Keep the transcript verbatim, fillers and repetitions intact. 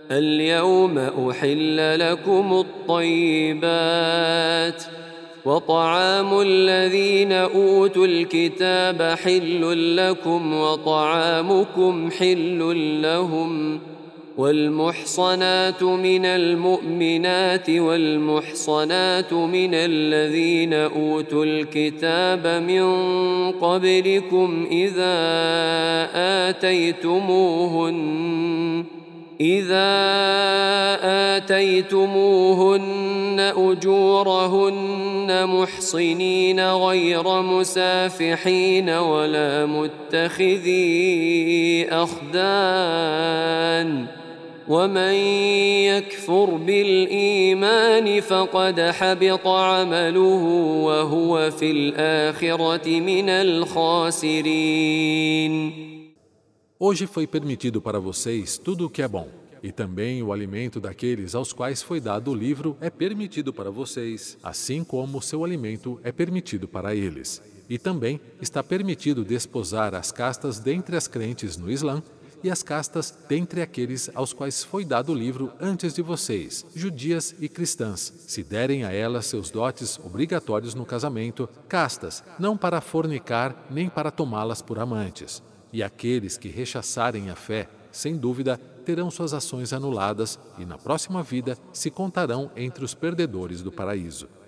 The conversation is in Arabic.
اليوم أحل لكم الطيبات وطعام الذين أوتوا الكتاب حل لكم وطعامكم حل لهم والمحصنات من المؤمنات والمحصنات من الذين أوتوا الكتاب من قبلكم إذا آتيتموهن إذا آتيتموهن أجورهن محصنين غير مسافحين ولا متخذي أخدان ومن يكفر بالإيمان فقد حبط عمله وهو في الآخرة من الخاسرين. Hoje foi permitido para vocês tudo o que é bom, e também o alimento daqueles aos quais foi dado o livro é permitido para vocês, assim como o seu alimento é permitido para eles. E também está permitido desposar as castas dentre as crentes no Islã e as castas dentre aqueles aos quais foi dado o livro antes de vocês, judias e cristãs, se derem a elas seus dotes obrigatórios no casamento, castas, não para fornicar nem para tomá-las por amantes. E aqueles que rechaçarem a fé, sem dúvida, terão suas ações anuladas e na próxima vida se contarão entre os perdedores do paraíso.